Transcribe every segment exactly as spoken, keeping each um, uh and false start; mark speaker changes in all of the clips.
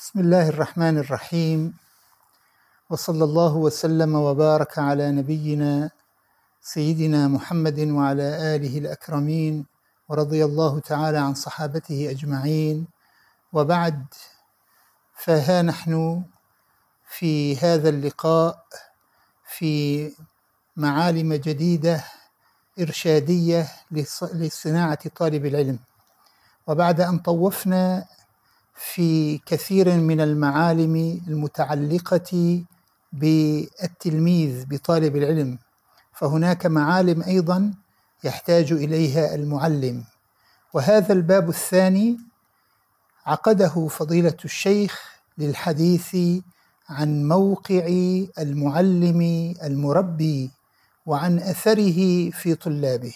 Speaker 1: بسم الله الرحمن الرحيم، وصلى الله وسلم وبارك على نبينا سيدنا محمد وعلى آله الأكرمين، ورضي الله تعالى عن صحابته أجمعين. وبعد، فها نحن في هذا اللقاء في معالم جديدة إرشادية لصناعة طالب العلم. وبعد أن طوفنا في كثير من المعالم المتعلقة بالتلميذ بطالب العلم، فهناك معالم أيضا يحتاج إليها المعلم. وهذا الباب الثاني عقده فضيلة الشيخ للحديث عن موقع المعلم المربي وعن أثره في طلابه.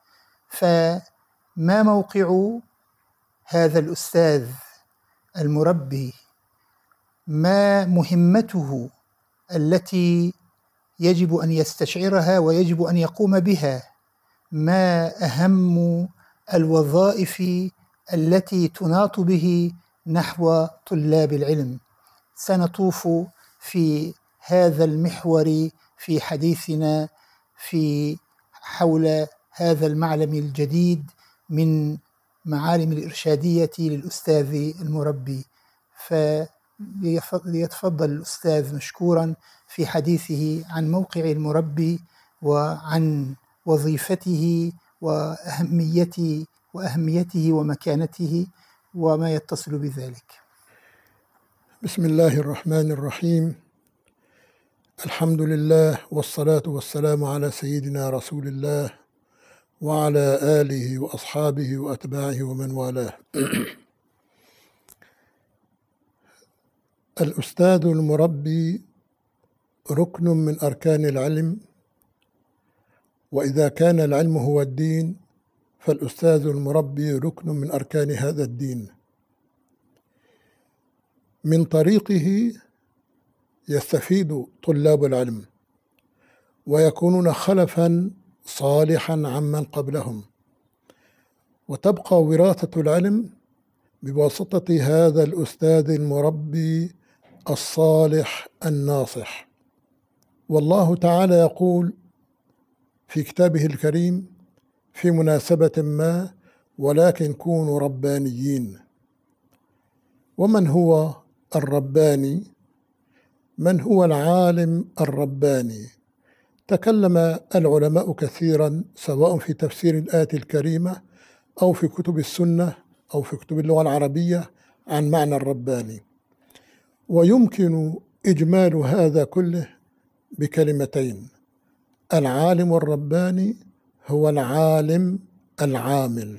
Speaker 1: فما موقع هذا الأستاذ المربي؟ ما مهمته التي يجب أن يستشعرها ويجب أن يقوم بها؟ ما أهم الوظائف التي تناط به نحو طلاب العلم؟ سنطوف في هذا المحور في حديثنا في حول هذا المعلم الجديد من معالم الإرشادية للأستاذ المربي. فليتفضل الأستاذ مشكورا في حديثه عن موقع المربي وعن وظيفته وأهميته وأهميته ومكانته وما يتصل بذلك.
Speaker 2: بسم الله الرحمن الرحيم. الحمد لله والصلاة والسلام على سيدنا رسول الله وعلى آله وأصحابه وأتباعه ومن والاه. الأستاذ المربي ركن من أركان العلم، وإذا كان العلم هو الدين فالأستاذ المربي ركن من أركان هذا الدين. من طريقه يستفيد طلاب العلم ويكونون خلفا صالحا عمن قبلهم، وتبقى وراثة العلم بواسطة هذا الأستاذ المربي الصالح الناصح. والله تعالى يقول في كتابه الكريم في مناسبة ما: ولكن كونوا ربانيين. ومن هو الرباني؟ من هو العالم الرباني؟ تكلم العلماء كثيرا سواء في تفسير الآية الكريمة أو في كتب السنة أو في كتب اللغة العربية عن معنى الرباني، ويمكن إجمال هذا كله بكلمتين: العالم الرباني هو العالم العامل،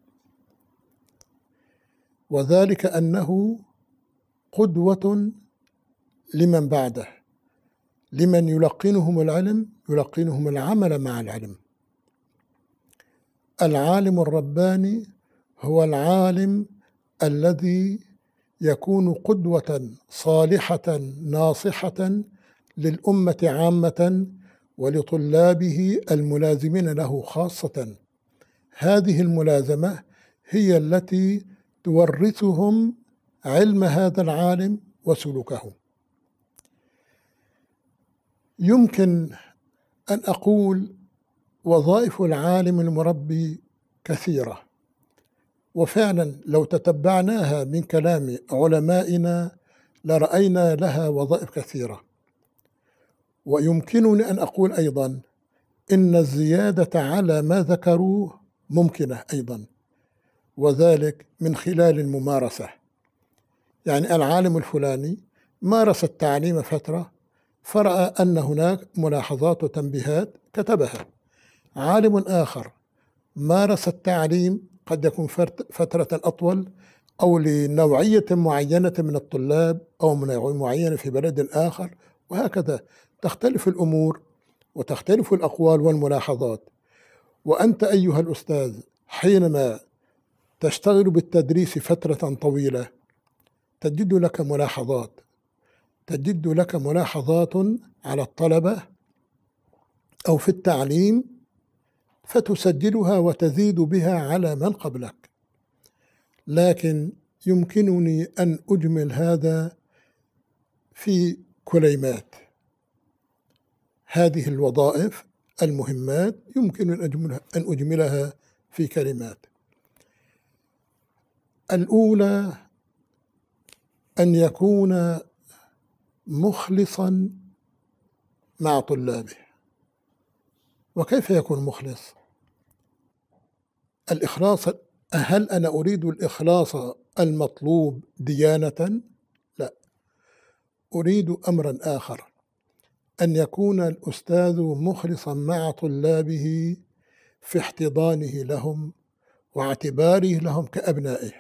Speaker 2: وذلك أنه قدوة لمن بعده، لمن يلقنهم العلم يلقنهم العمل مع العلم. العالم الرباني هو العالم الذي يكون قدوة صالحة ناصحة للأمة عامة ولطلابه الملازمين له خاصة. هذه الملازمة هي التي تورثهم علم هذا العالم وسلوكه. يمكن أن أقول وظائف العالم المربي كثيرة، وفعلا لو تتبعناها من كلام علمائنا لرأينا لها وظائف كثيرة. ويمكنني أن أقول أيضا إن الزيادة على ما ذكروه ممكنة أيضا، وذلك من خلال الممارسة. يعني العالم الفلاني مارس التعليم فترة فرأى أن هناك ملاحظات وتنبيهات كتبها. عالم آخر مارس التعليم قد يكون فترة أطول أو لنوعية معينة من الطلاب أو من نوعية معينة في بلد آخر، وهكذا تختلف الأمور وتختلف الأقوال والملاحظات. وأنت أيها الأستاذ حينما تشتغل بالتدريس فترة طويلة تجد لك ملاحظات تجد لك ملاحظات على الطلبة أو في التعليم، فتسجلها وتزيد بها على من قبلك. لكن يمكنني أن أجمل هذا في كلمات. هذه الوظائف المهمات يمكن أن أجملها, أن أجملها في كلمات. الأولى أن يكون مخلصا مع طلابه. وكيف يكون مخلص؟ الإخلاص، هل أنا أريد الإخلاص المطلوب ديانة؟ لا، أريد أمرا آخر، أن يكون الأستاذ مخلصا مع طلابه في احتضانه لهم واعتباره لهم كأبنائه.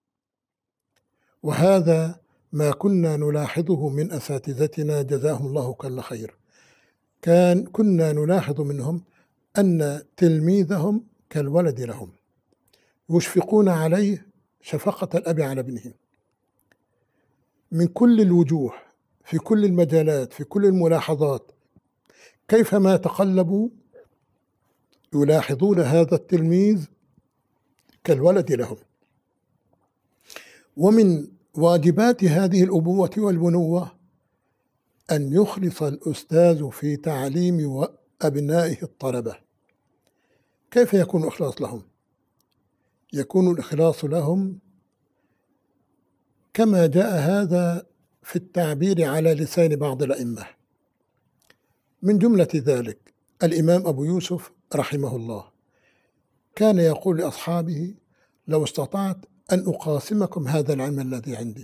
Speaker 2: وهذا ما كنا نلاحظه من أساتذتنا جزاهم الله كل خير. كان كنا نلاحظ منهم أن تلميذهم كالولد لهم، يشفقون عليه شفقة الأب على ابنه من كل الوجوه، في كل المجالات، في كل الملاحظات. كيفما تقلبوا يلاحظون هذا التلميذ كالولد لهم. ومن واجبات هذه الأبوة والبنوة أن يخلص الأستاذ في تعليم أبنائه الطلبة. كيف يكون الإخلاص لهم؟ يكون الإخلاص لهم كما جاء هذا في التعبير على لسان بعض الأئمة. من جملة ذلك الإمام أبو يوسف رحمه الله كان يقول لأصحابه: لو استطعت أن أقاسمكم هذا العلم الذي عندي،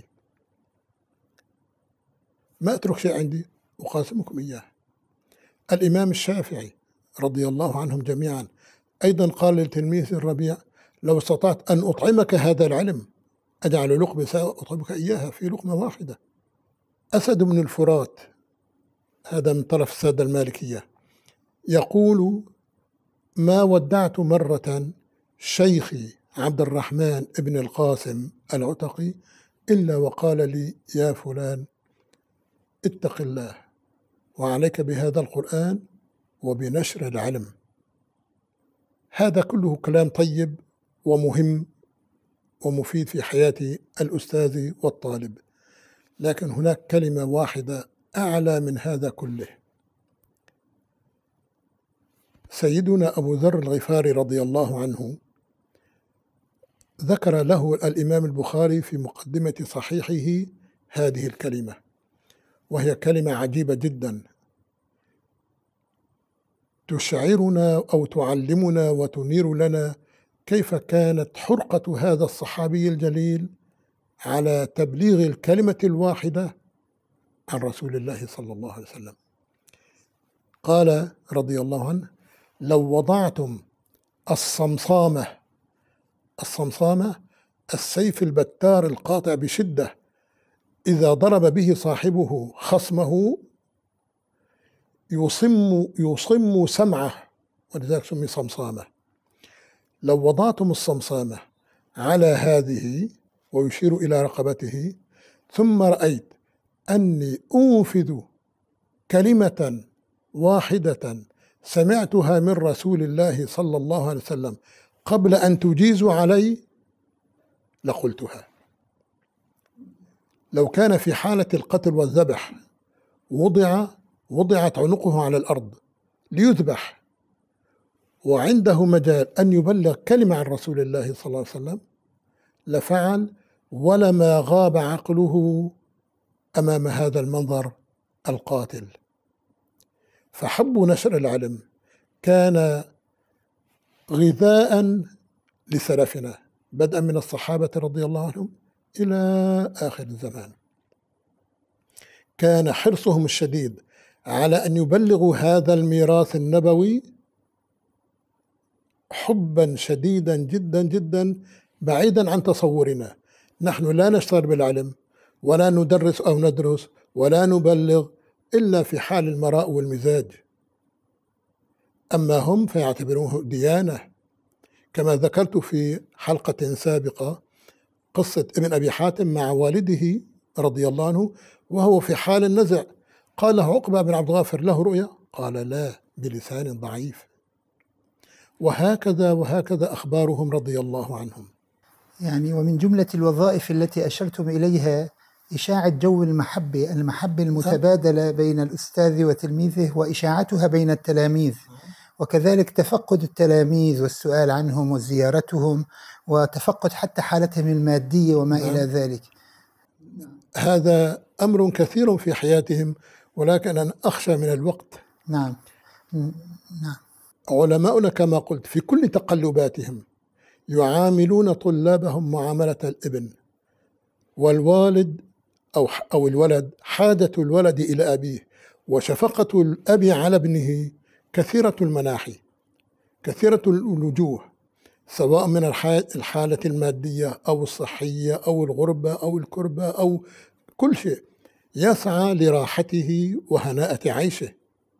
Speaker 2: ما أترك شيء عندي، أقاسمكم إياه. الإمام الشافعي رضي الله عنهم جميعا أيضا قال لتلميذ الربيع: لو استطعت أن أطعمك هذا العلم أجعل لقمة أطعمك إياها في لقمة واحدة. أسد بن الفرات، هذا من طرف السادة المالكية، يقول: ما ودعت مرة شيخي عبد الرحمن بن القاسم العتقي إلا وقال لي: يا فلان اتق الله وعليك بهذا القرآن وبنشر العلم. هذا كله كلام طيب ومهم ومفيد في حياة الأستاذ والطالب، لكن هناك كلمة واحدة أعلى من هذا كله. سيدنا أبو ذر الغفاري رضي الله عنه ذكر له الإمام البخاري في مقدمة صحيحه هذه الكلمة، وهي كلمة عجيبة جدا تشعرنا أو تعلمنا وتنير لنا كيف كانت حرقة هذا الصحابي الجليل على تبليغ الكلمة الواحدة عن رسول الله صلى الله عليه وسلم. قال رضي الله عنه: لو وضعتم الصمصامة، الصمصامة السيف البتار القاطع بشدة، إذا ضرب به صاحبه خصمه يصم يصم سمعه، ولذلك سمي صمصامة. لو وضعتم الصمصامة على هذه، ويشير إلى رقبته، ثم رأيت أني أنفذ كلمة واحدة سمعتها من رسول الله صلى الله عليه وسلم قبل أن تجيزوا علي لقلتها. لو كان في حالة القتل والذبح وضع وضعت عنقه على الأرض ليذبح وعنده مجال أن يبلغ كلمة عن رسول الله صلى الله عليه وسلم لفعل، ولما غاب عقله أمام هذا المنظر القاتل. فحب نشر العلم كان غذاء لسلفنا بدءا من الصحابة رضي الله عنهم إلى آخر الزمان. كان حرصهم الشديد على أن يبلغوا هذا الميراث النبوي حبا شديدا جدا جدا بعيدا عن تصورنا. نحن لا نشتغل بالعلم ولا ندرس أو ندرس ولا نبلغ إلا في حال المراء والمزاج، أما هم فيعتبروه ديانة. كما ذكرت في حلقة سابقة قصة ابن أبي حاتم مع والده رضي الله عنه وهو في حال النزع، قال له عقبة بن عبد الغافر: له رؤيا؟ قال: لا، بلسان ضعيف. وهكذا وهكذا أخبارهم رضي الله عنهم.
Speaker 1: يعني ومن جملة الوظائف التي أشرتم إليها إشاعة جو المحبة المحبة المتبادلة بين الأستاذ وتلميذه وإشاعتها بين التلاميذ، وكذلك تفقد التلاميذ والسؤال عنهم وزيارتهم وتفقد حتى حالتهم المادية وما نعم. إلى ذلك.
Speaker 2: هذا أمر كثير في حياتهم، ولكن أنا أخشى من الوقت.
Speaker 1: نعم نعم.
Speaker 2: علماؤنا كما قلت في كل تقلباتهم يعاملون طلابهم معاملة الابن، والوالد أو أو الولد حاجة الولد إلى أبيه، وشفقة الأب على ابنه كثيرة المناحي كثيرة الوجوه، سواء من الحالة المادية أو الصحية أو الغربة أو الكربة أو كل شيء، يسعى لراحته وهناءة عيشه.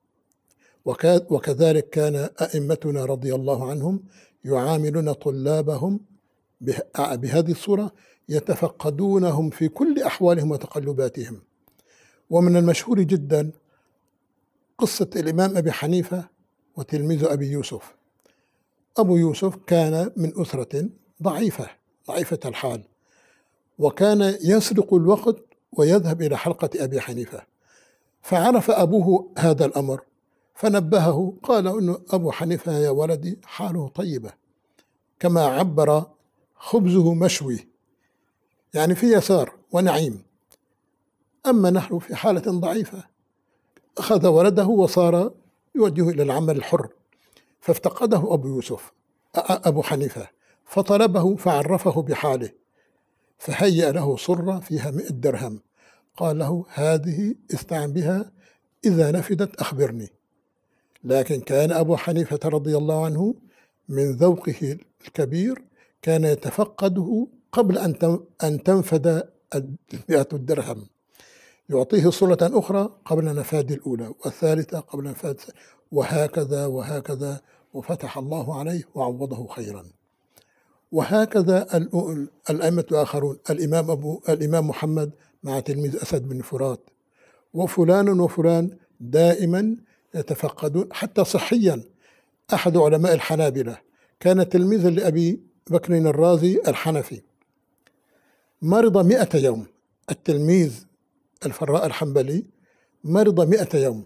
Speaker 2: وكذلك كان أئمتنا رضي الله عنهم يعاملون طلابهم بهذه الصورة، يتفقدونهم في كل أحوالهم وتقلباتهم. ومن المشهور جدا قصة الإمام أبي حنيفة وتلميذ أبي يوسف. أبو يوسف كان من أسرة ضعيفة ضعيفة الحال، وكان يسرق الوقت ويذهب إلى حلقة أبي حنيفة، فعرف أبوه هذا الأمر فنبهه، قال إنه أبو حنيفة يا ولدي حاله طيبة، كما عبر خبزه مشوي، يعني في يسار ونعيم، أما نحن في حالة ضعيفة. أخذ ولده وصار يوجه إلى العمل الحر، فافتقده أبو يوسف أبو حنيفة فطلبه فعرفه بحاله، فهيأ له صرة فيها مئة درهم، قال له هذه استعن بها، إذا نفدت أخبرني. لكن كان أبو حنيفة رضي الله عنه من ذوقه الكبير كان يتفقده قبل أن تنفد مئة الدرهم، يعطيه صلة أخرى قبل نفاد الأولى، والثالثة قبل نفاد، وهكذا وهكذا، وفتح الله عليه وعوضه خيرا. وهكذا الأئمة الآخرون، الإمام أبو الإمام محمد مع تلميذ أسد بن فرات، وفلان وفلان دائما يتفقدون حتى صحيا. أحد علماء الحنابلة كان تلميذا لأبي بكر الرازي الحنفي، مرض مئة يوم. التلميذ الفراء الحنبلي مرض مئة يوم،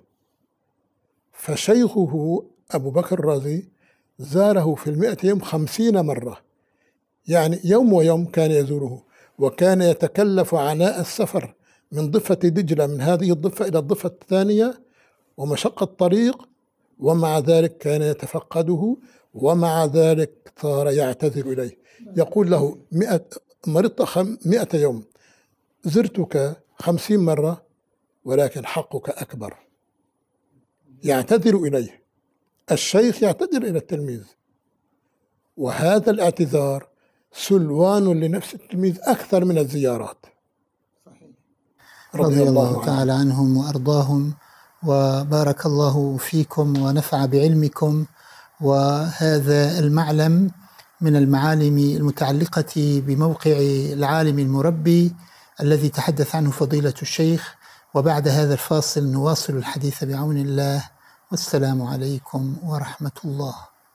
Speaker 2: فشيخه أبو بكر الرازي زاره في المئة يوم خمسين مرة، يعني يوم ويوم كان يزوره، وكان يتكلف عناء السفر من ضفة دجلة من هذه الضفة إلى الضفة الثانية ومشقة الطريق، ومع ذلك كان يتفقده، ومع ذلك صار يعتذر إليه، يقول له مئة مرضت مئة يوم، زرتك خمسين مرة، ولكن حقك أكبر. يعتذر إليه، الشيخ يعتذر إلى التلميذ، وهذا الاعتذار سلوان لنفس التلميذ أكثر من الزيارات.
Speaker 1: رضي, رضي الله, الله تعالى عنهم وأرضاهم، وبارك الله فيكم ونفع بعلمكم. وهذا المعلم من المعالم المتعلقة بموقع العالم المربي الذي تحدث عنه فضيلة الشيخ. وبعد هذا الفاصل نواصل الحديث بعون الله، والسلام عليكم ورحمة الله.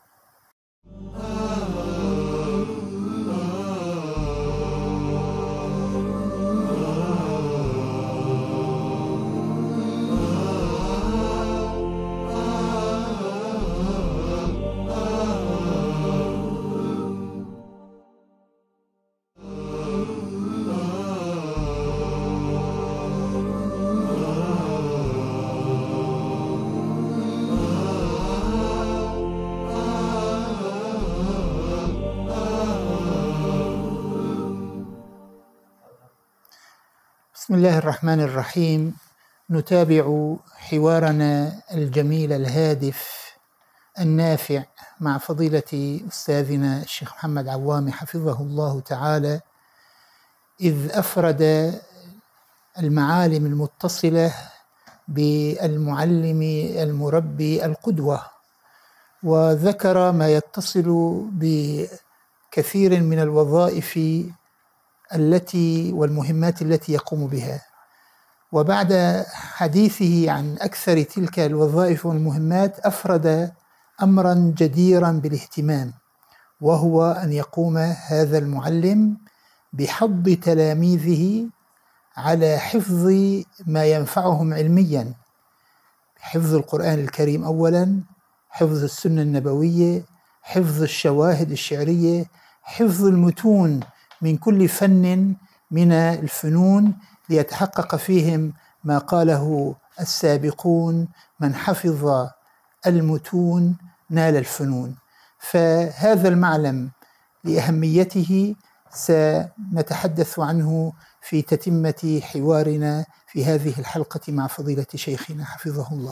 Speaker 1: بسم الله الرحمن الرحيم. نتابع حوارنا الجميل الهادف النافع مع فضيلة أستاذنا الشيخ محمد عوامي حفظه الله تعالى، إذ أفرد المعالم المتصلة بالمعلم المربي القدوة، وذكر ما يتصل بكثير من الوظائف التي والمهمات التي يقوم بها. وبعد حديثه عن أكثر تلك الوظائف والمهمات أفرد أمرا جديرا بالاهتمام، وهو أن يقوم هذا المعلم بحض تلاميذه على حفظ ما ينفعهم علميا، حفظ القرآن الكريم أولا، حفظ السنة النبوية، حفظ الشواهد الشعرية، حفظ المتون من كل فن من الفنون، ليتحقق فيهم ما قاله السابقون: من حفظ المتون نال الفنون. فهذا المعلم لأهميته سنتحدث عنه في تتمة حوارنا في هذه الحلقة مع فضيلة شيخنا حفظه الله.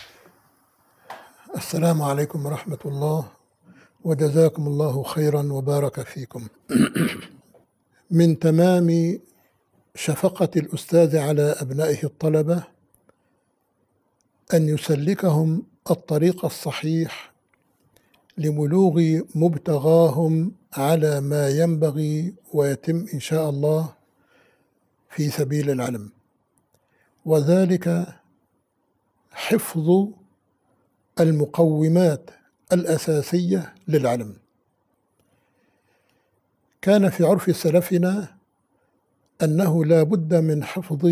Speaker 2: السلام عليكم ورحمة الله، وجزاكم الله خيرا وبارك فيكم. من تمام شفقة الأستاذ على أبنائه الطلبة أن يسلكهم الطريق الصحيح لبلوغ مبتغاهم على ما ينبغي ويتم إن شاء الله في سبيل العلم، وذلك حفظ المقومات الأساسية للعلم. كان في عرف سلفنا أنه لا بد من حفظ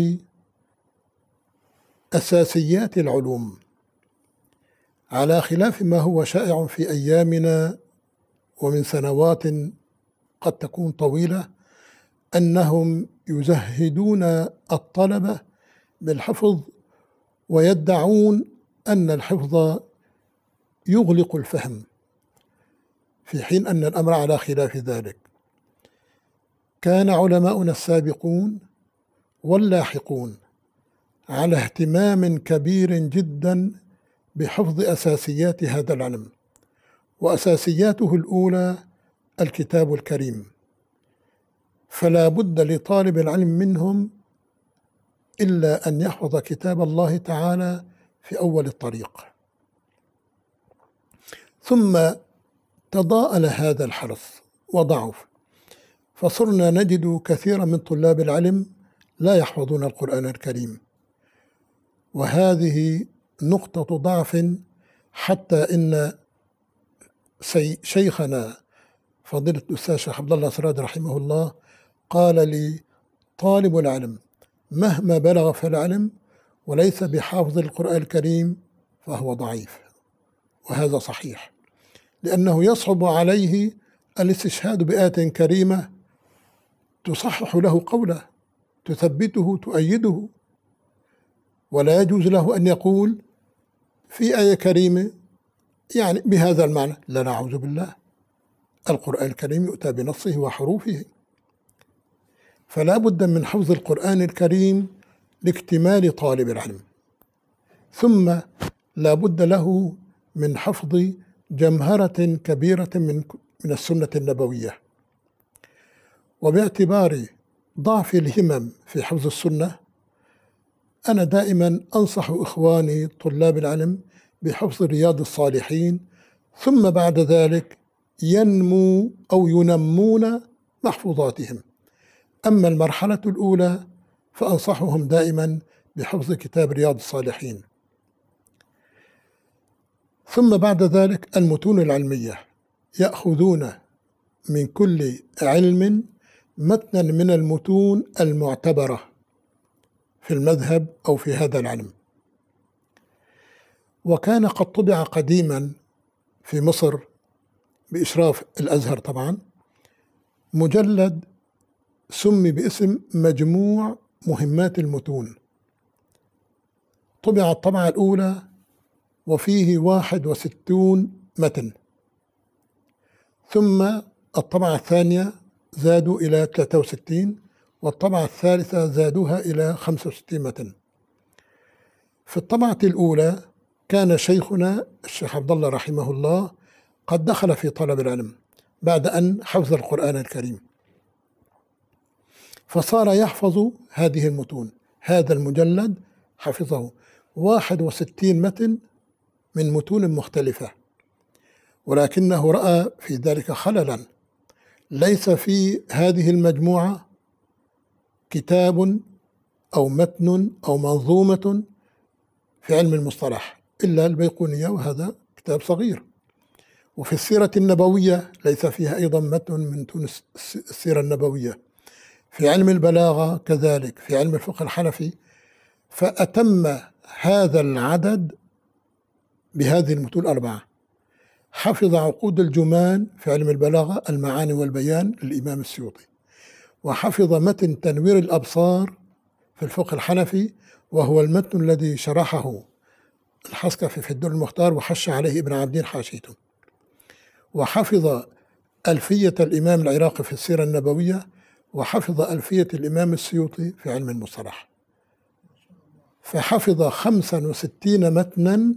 Speaker 2: أساسيات العلوم، على خلاف ما هو شائع في أيامنا ومن سنوات قد تكون طويلة، أنهم يزهدون الطلبة بالحفظ ويدعون أن الحفظ يغلق الفهم، في حين أن الأمر على خلاف ذلك. كان علماؤنا السابقون واللاحقون على اهتمام كبير جدا بحفظ أساسيات هذا العلم، وأساسياته الأولى الكتاب الكريم، فلا بد لطالب العلم منهم إلا أن يحفظ كتاب الله تعالى في أول الطريق. ثم تضاءل هذا الحرص وضعف، فصرنا نجد كثيرا من طلاب العلم لا يحفظون القرآن الكريم، وهذه نقطة ضعف، حتى إن شيخنا فضيلة الأستاذ شيخ عبد الله سراد رحمه الله قال لي: طالب العلم مهما بلغ في العلم وليس بحافظ القرآن الكريم فهو ضعيف. وهذا صحيح، لأنه يصعب عليه الاستشهاد بآية كريمة تصحح له قوله، تثبته، تؤيده، ولا يجوز له أن يقول في آية كريمة يعني بهذا المعنى. لا، نعوذ بالله، القرآن الكريم يؤتى بنصه وحروفه، فلا بد من حفظ القرآن الكريم لاكتمال طالب العلم. ثم لا بد له من حفظ جمهرة كبيرة من من السنة النبوية. وباعتبار ضعف الهمم في حفظ السنة، أنا دائما أنصح إخواني طلاب العلم بحفظ رياض الصالحين، ثم بعد ذلك ينمو أو ينمون محفوظاتهم. أما المرحلة الأولى فأنصحهم دائما بحفظ كتاب رياض الصالحين. ثم بعد ذلك المتون العلمية، يأخذون من كل علم متنا من المتون المعتبرة في المذهب أو في هذا العلم. وكان قد طبع قديما في مصر بإشراف الأزهر طبعا مجلد سمي باسم مجموع مهمات المتون، طبع الطبعة الأولى وفيه واحد وستون متن، ثم الطبعة الثانية زادوا إلى ثلاثة وستين، والطبعة الثالثة زادوها إلى خمسة وستين متن. في الطبعة الأولى كان شيخنا الشيخ عبد الله رحمه الله قد دخل في طلب العلم بعد أن حفظ القرآن الكريم، فصار يحفظ هذه المتون. هذا المجلد حفظه واحد وستين متن من متون مختلفة، ولكنه رأى في ذلك خللا، ليس في هذه المجموعة كتاب أو متن أو منظومة في علم المصطلح إلا البيقونية، وهذا كتاب صغير، وفي السيرة النبوية ليس فيها أيضا متن من تونس السيرة النبوية. في علم البلاغة كذلك، في علم الفقه الحنفي. فأتم هذا العدد بهذه المتون الأربعة. حفظ عقود الجمان في علم البلاغة، المعاني والبيان للإمام السيوطي. وحفظ متن تنوير الأبصار في الفقه الحنفي، وهو المتن الذي شرحه الحصكفي في الدر المختار وحش عليه ابن عابدين حاشيته. وحفظ ألفية الإمام العراقي في السيرة النبوية، وحفظ ألفية الإمام السيوطي في علم المصطلح. فحفظ خمسا وستين متنا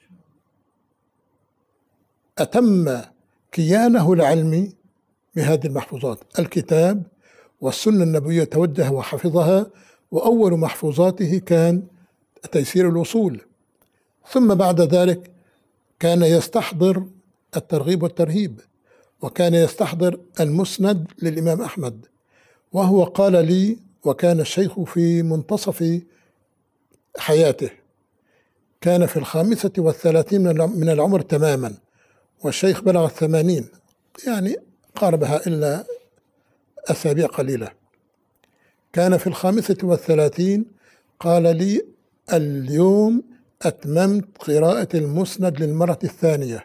Speaker 2: أتم كيانه العلمي بهذه المحفوظات. الكتاب والسنة النبوية توجه وحفظها، وأول محفوظاته كان تيسير الوصول. ثم بعد ذلك كان يستحضر الترغيب والترهيب، وكان يستحضر المسند للإمام أحمد. وهو قال لي، وكان الشيخ في منتصف حياته، كان في الخامسة والثلاثين من العمر تماما، والشيخ بلغ الثمانين، يعني قاربها إلا أسابيع قليلة. كان في الخامسة والثلاثين قال لي: اليوم أتممت قراءة المسند للمرة الثانية،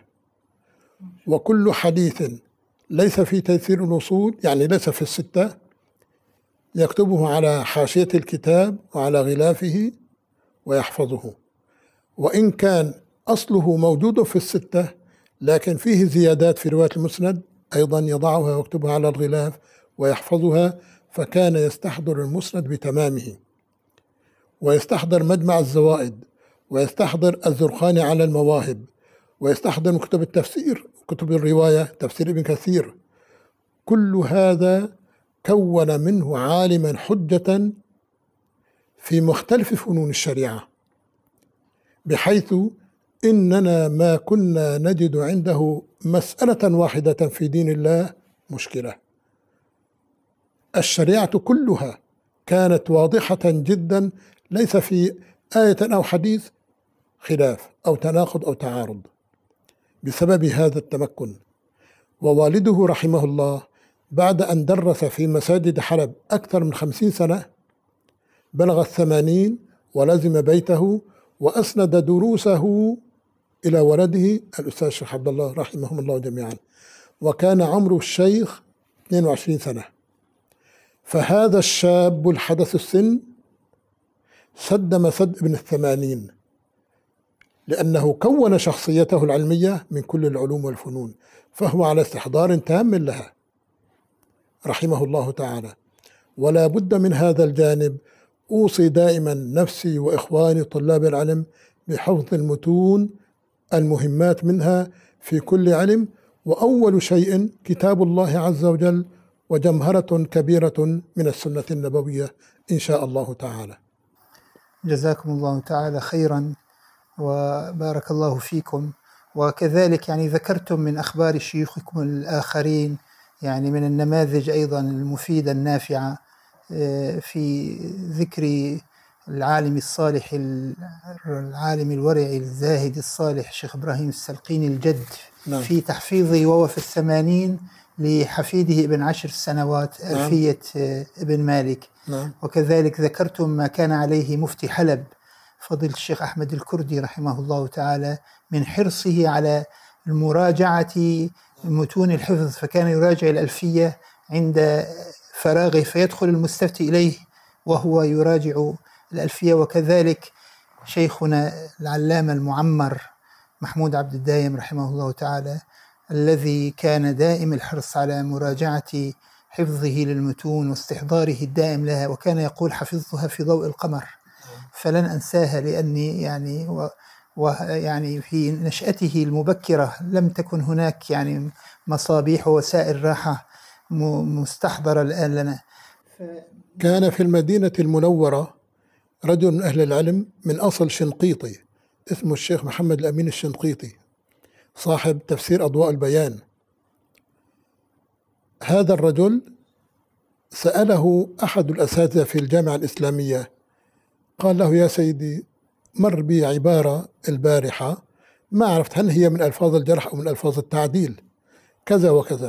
Speaker 2: وكل حديث ليس في تيسير الوصول، يعني ليس في الستة، يكتبه على حاشية الكتاب وعلى غلافه ويحفظه. وإن كان أصله موجود في الستة، لكن فيه زيادات في رواية المسند، أيضا يضعها ويكتبها على الغلاف ويحفظها. فكان يستحضر المسند بتمامه، ويستحضر مجمع الزوائد، ويستحضر الزرقاني على المواهب، ويستحضر كتب التفسير، كتب الرواية، تفسير ابن كثير. كل هذا كون منه عالما حجة في مختلف فنون الشريعة، بحيث إننا ما كنا نجد عنده مسألة واحدة في دين الله مشكلة. الشريعة كلها كانت واضحة جدا، ليس في آية أو حديث خلاف أو تناقض أو تعارض، بسبب هذا التمكن. ووالده رحمه الله بعد أن درس في مساجد حلب أكثر من خمسين سنة، بلغ الثمانين ولزم بيته، وأسند دروسه إلى ولده الأستاذ الشيخ عبد الله رحمهم الله جميعا، وكان عمر الشيخ اثنين وعشرين سنة. فهذا الشاب الحدث السن سد مسد ابن الثمانين، لأنه كون شخصيته العلمية من كل العلوم والفنون، فهو على استحضار تام لها رحمه الله تعالى. ولا بد من هذا الجانب. أوصي دائما نفسي وإخواني طلاب العلم بحفظ المتون المهمات منها في كل علم، وأول شيء كتاب الله عز وجل، وجمهرة كبيرة من السنة النبوية إن شاء الله تعالى.
Speaker 1: جزاكم الله تعالى خيرا وبارك الله فيكم. وكذلك يعني ذكرتم من أخبار شيوخكم الآخرين، يعني من النماذج أيضا المفيدة النافعة في ذكر العالم الصالح العالم الورع الزاهد الصالح الشيخ إبراهيم السلقيني الجد، نعم. في تحفيظه وهو في الثمانين لحفيده ابن عشر سنوات ألفية نعم. ابن مالك، نعم. وكذلك ذكرتم ما كان عليه مفتي حلب فضيلة الشيخ أحمد الكردي رحمه الله تعالى من حرصه على المراجعة متون الحفظ، فكان يراجع الألفية عند فراغه فيدخل المستفتي إليه وهو يراجع الألفية. وكذلك شيخنا العلامة المعمر محمود عبد الدايم رحمه الله تعالى، الذي كان دائم الحرص على مراجعة حفظه للمتون واستحضاره الدائم لها، وكان يقول: حفظتها في ضوء القمر، فلن أنساها، لأني يعني و ويعني في نشأته المبكرة لم تكن هناك يعني مصابيح ووسائل راحة مستحضرة الآن لنا.
Speaker 2: كان في المدينة المنورة رجل من أهل العلم من أصل شنقيطي اسمه الشيخ محمد الأمين الشنقيطي، صاحب تفسير أضواء البيان. هذا الرجل سأله أحد الأساتذة في الجامعة الإسلامية، قال له: يا سيدي، مر بي عبارة البارحة ما عرفت هل هي من ألفاظ الجرح أو من ألفاظ التعديل، كذا وكذا.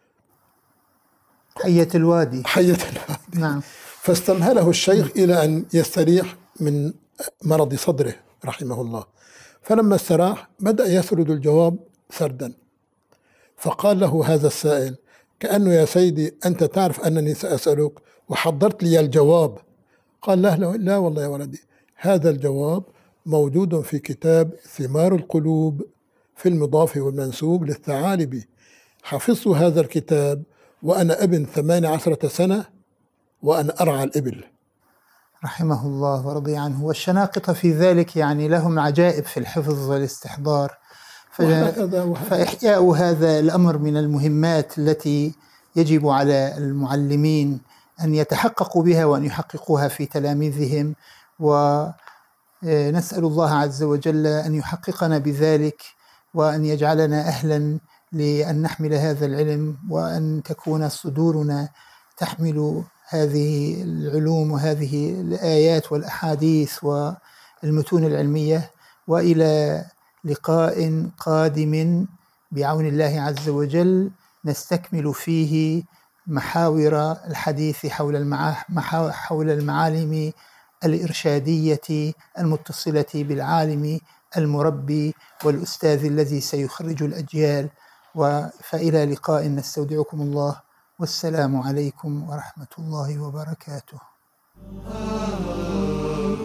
Speaker 1: حية الوادي.
Speaker 2: حية الوادي.
Speaker 1: نعم.
Speaker 2: فاستمهله الشيخ إلى أن يستريح من مرض صدره رحمه الله. فلما استراح بدأ يسرد الجواب سردا، فقال له هذا السائل كأنه يا سيدي أنت تعرف أنني سأسألك وحضرت لي الجواب. قال لا, لا والله يا ولدي، هذا الجواب موجود في كتاب ثمار القلوب في المضاف والمنسوب للثعالبي. حفظت هذا الكتاب وأنا ابن ثمان عشرة سنة وأنا أرعى الإبل.
Speaker 1: رحمه الله ورضي عنه. والشناقطة في ذلك يعني لهم عجائب في الحفظ والاستحضار، فإحياء هذا الأمر من المهمات التي يجب على المعلمين أن يتحققوا بها وأن يحققوها في تلاميذهم، ونسأل الله عز وجل أن يحققنا بذلك وأن يجعلنا أهلا لأن نحمل هذا العلم، وأن تكون صدورنا تحمل هذه العلوم وهذه الآيات والأحاديث والمتون العلمية. وإلى لقاء قادم بعون الله عز وجل نستكمل فيه محاور الحديث حول المعا... حول المعالم الإرشادية المتصلة بالعالم المربي والأستاذ الذي سيخرج الأجيال. فإلى لقاء نستودعكم الله، والسلام عليكم ورحمة الله وبركاته.